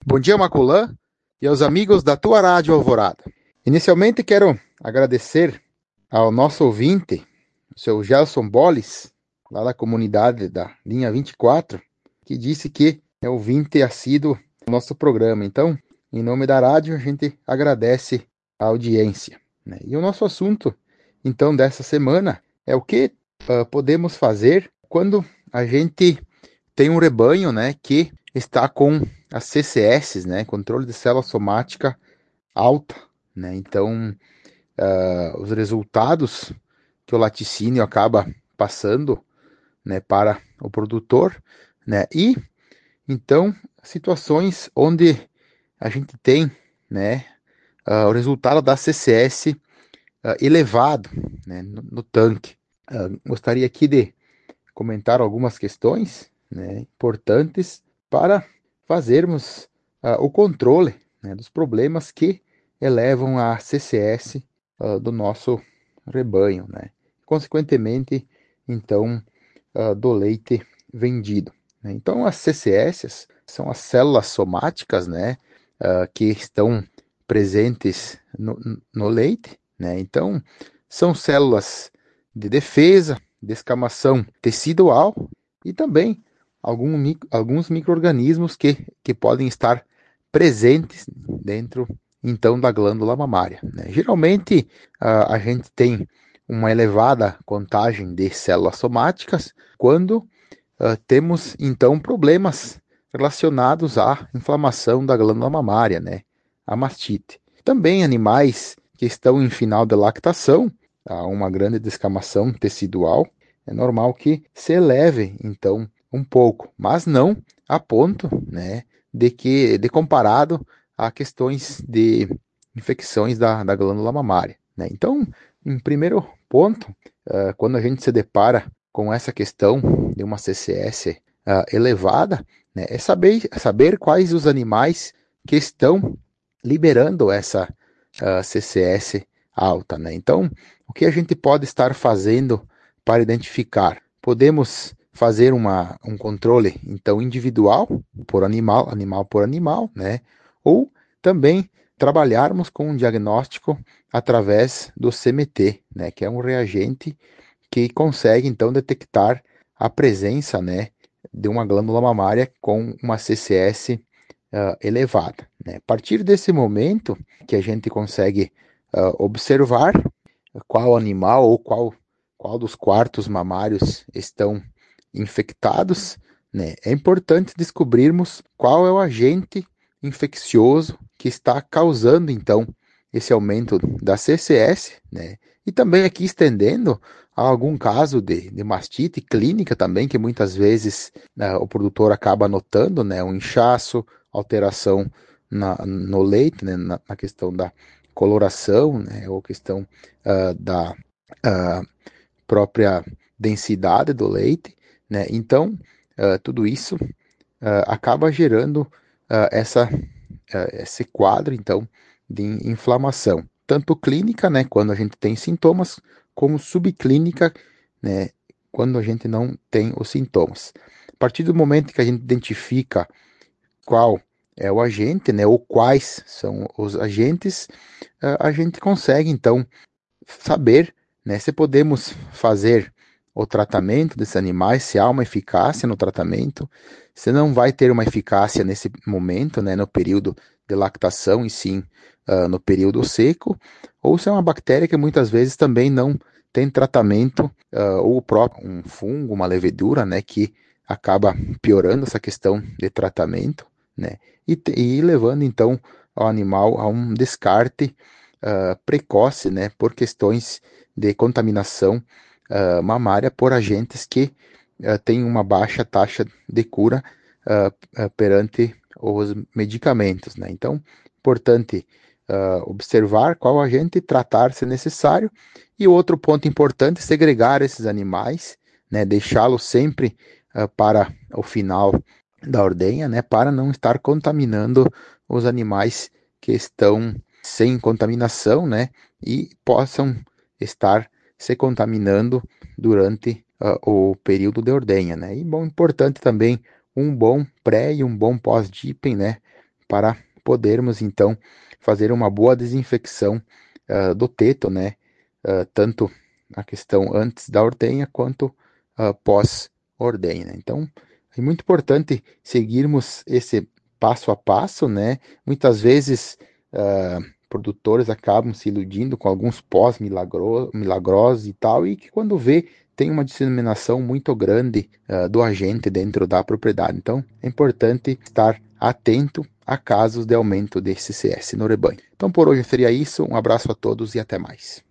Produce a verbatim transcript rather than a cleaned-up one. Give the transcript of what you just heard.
Bom dia, Maculã, e aos amigos da tua Rádio Alvorada. Inicialmente quero agradecer ao nosso ouvinte, o seu Gelson Bolles, lá da comunidade da linha vinte e quatro, que disse que é ouvinte assíduo do nosso programa. Então, em nome da rádio, a gente agradece a audiência, né? E o nosso assunto, então, dessa semana é o que uh, podemos fazer quando a gente tem um rebanho, né, que está com as C C S, né, controle de célula somática alta, né? Então, uh, os resultados que o laticínio acaba passando, né, para o produtor, né? E então situações onde a gente tem, né, uh, o resultado da C C S uh, elevado, né, no, no tanque. Uh, gostaria aqui de comentar algumas questões, né, importantes para fazermos uh, o controle, né, dos problemas que elevam a C C S uh, do nosso rebanho, né? Consequentemente, então, uh, do leite vendido, né? Então, as C C S são as células somáticas, né, uh, que estão presentes no, no leite, né? Então, são células de defesa, descamação tecidual e também algum, alguns micro-organismos que, que podem estar presentes dentro, então, da glândula mamária, né? Geralmente, a, a gente tem uma elevada contagem de células somáticas quando uh, temos, então, problemas relacionados à inflamação da glândula mamária, né? A mastite. Também animais que estão em final de lactação, há uma grande descamação tecidual, é normal que se eleve, então, um pouco, mas não a ponto, né, de que, de comparado a questões de infecções da, da glândula mamária, né? Então, em primeiro ponto, uh, quando a gente se depara com essa questão de uma C C S uh, elevada, né, é saber, saber quais os animais que estão liberando essa uh, C C S alta, né? Então, o que a gente pode estar fazendo para identificar? Podemos fazer uma, um controle, então, individual, por animal, animal por animal, né? Ou também trabalharmos com um diagnóstico através do C M T, né? Que é um reagente que consegue, então, detectar a presença, né, de uma glândula mamária com uma C C S uh, elevada, né? A partir desse momento que a gente consegue uh, observar qual animal ou qual, qual dos quartos mamários estão infectados, né? É importante descobrirmos qual é o agente infeccioso que está causando, então, esse aumento da C C S, né? E também aqui estendendo a algum caso de, de mastite clínica também, que muitas vezes uh, o produtor acaba notando, né? Um inchaço, alteração na, no leite, né? Na, na questão da coloração, né? Ou questão uh, da uh, própria densidade do leite, né? Então, uh, tudo isso uh, acaba gerando uh, essa, uh, esse quadro, então, de inflamação, tanto clínica, né, quando a gente tem sintomas, como subclínica, né, quando a gente não tem os sintomas. A partir do momento que a gente identifica qual é o agente, né, ou quais são os agentes, uh, a gente consegue, então, saber, né, se podemos fazer o tratamento desses animais, se há uma eficácia no tratamento, se não vai ter uma eficácia nesse momento, né, no período de lactação e sim uh, no período seco, ou se é uma bactéria que muitas vezes também não tem tratamento, uh, ou próprio um fungo, uma levedura, né, que acaba piorando essa questão de tratamento, né, e, e levando então o animal a um descarte uh, precoce, né, por questões de contaminação uh, mamária por agentes que uh, têm uma baixa taxa de cura uh, uh, perante os medicamentos, né? Então, importante uh, observar qual agente tratar se necessário. E outro ponto importante é segregar esses animais, né, deixá-los sempre uh, para o final da ordenha, né, para não estar contaminando os animais que estão sem contaminação, né, e possam estar se contaminando durante uh, o período de ordenha, né. E bom, importante também um bom pré e um bom pós-dipping, né, para podermos, então, fazer uma boa desinfecção uh, do teto, né? Uh, tanto a questão antes da ordenha quanto uh, pós-ordenha. Né? Então, é muito importante seguirmos esse passo a passo, né? Muitas vezes, uh, produtores acabam se iludindo com alguns pós milagro milagrosos e tal, e que quando vê, tem uma disseminação muito grande uh, do agente dentro da propriedade. Então, é importante estar atento a casos de aumento desse C S no rebanho. Então, por hoje seria isso. Um abraço a todos e até mais.